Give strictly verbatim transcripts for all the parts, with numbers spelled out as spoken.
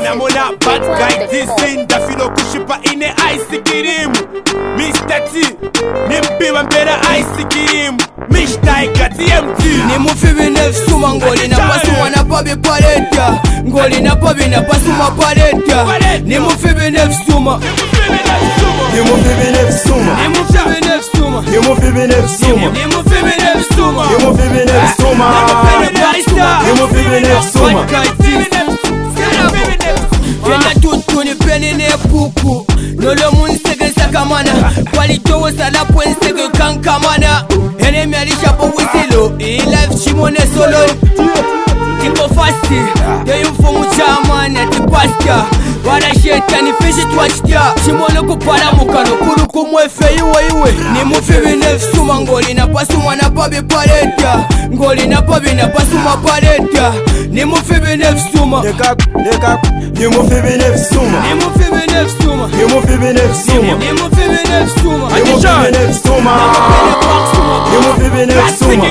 Anamona bad guy dizin da filo kushipa ine ice cream Mister T nimpiwa mbera ice cream Mishtai gati M T Ni mufibi nefsuma ngoli na pasu wana pabi paletya Ngoli na pabi na pasu ma paletya Ni mufibi nefsuma Ni mufibi nefsuma Ni mufibi nefsuma Ni mufibi nefsuma Ni mufibi nefsuma Ni mufibi nefsuma Ni mufibi nefsuma Kena tutu ni peni ne puku Nolo mun sege sakamana Walito sala pwen sege kankamana Enemi alishapo wisilo Ilef shimone solo Tipo fasti Deyu fumu chamana tipasta Wala shetani fishi twachtia Shimone kupala mukano Kuru kumwefe iwe iwe Ni mufibi nefsuma ngoli na pasu mwana pabi paletya Ngoli na pabi na pasu ma paletya Ni mufibi nefsuma Nekak, nekak Ni mufibi nefsuma Ni mufibi nefsuma Ni mufibi nefsuma Ni mufibi nefsuma Ni mufibi nefsuma Ni mufibi nefsuma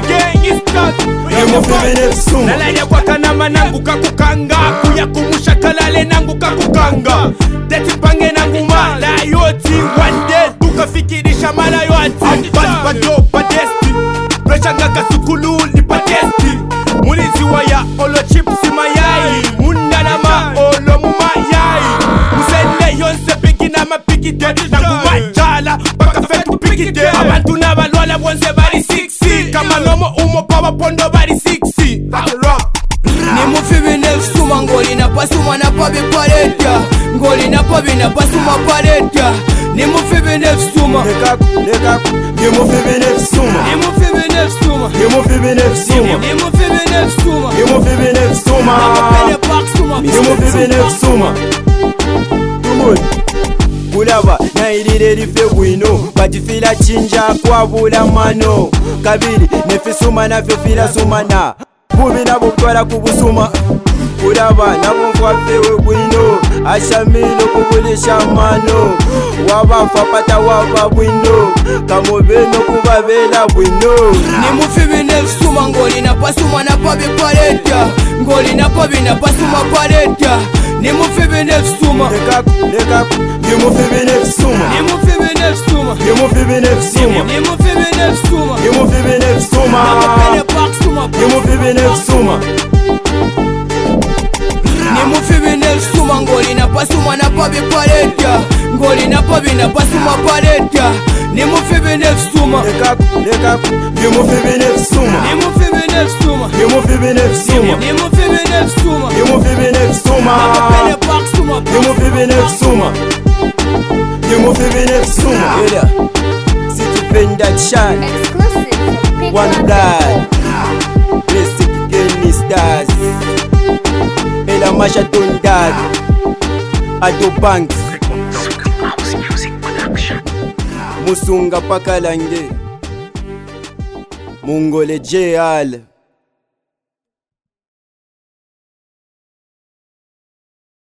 Ni mufibi nefsuma Nalaya kwa kanama nangu kakukanga Kuya kumusha kalale nangu kakukanga Deti pange nangu mala yoti One day tukafikirisha mala yoti Bad bado badesti Prechanga kasukulu ni patesti Mulizi waya olo chipsi mayai Munanama olo mumayai Musende yonse piki na mapikite Nangu majala baka fetu pikite Abantu na balwala bonse bari sixi Kama nomo umo pawa pondo bari sixi Ni mufibi nefsuma ngoli na pasu mwana pabi paletya Ngoli na pabi na pasu ma paletya Ni mufibi nefsuma Nekak, nekak Ni mufibi nefsuma Ni mufibi nefsuma Ni mufibi nefsuma Ni mufibi nefsuma Ni mufibi nefsuma Ni mufibi nefsuma Tumuni Kulaba na ilire life gwino Bajifila chinja kwa bula mano Kabiri nefisuma na fefila sumana Bubi na bukwala kubusuma Kulaba na bumfwa fewe gwino Ashamilo kubulisha mano Wabafa pata waba bwino Kamobeno kubabela bwino Ni mufibi nefsuma ngoli na pasu mwana pabi paletya Ngoli na pabi na pasu ma paletya Ni mufibi nefsuma Nekak, nekak Ni mufibi nefsuma Ni mufibi nefsuma Ni mufibi nefsuma Ni mufibi nefsuma Ni mufibi nefsuma Ni mufibi nefsuma Ni mufibi nefsuma ngoli na pasu mwana pabi paletya Ngoli na pabi na pasu ma paletya Ni mufibi nefsuma Nekak, nekak Ni mufibi nefsuma Ni mufibi nefsuma Ni mufibi nefsuma Ni mufibi nefsuma Ni mufibi nefsuma Ni mufibi nefsuma Ni mufibi nefsuma Ela Situpenda chan Exclusive from Pick One One blood Basic Geni Stars Ela Masha Tondad Ado Banks Musunga Pakalange Mungole J Al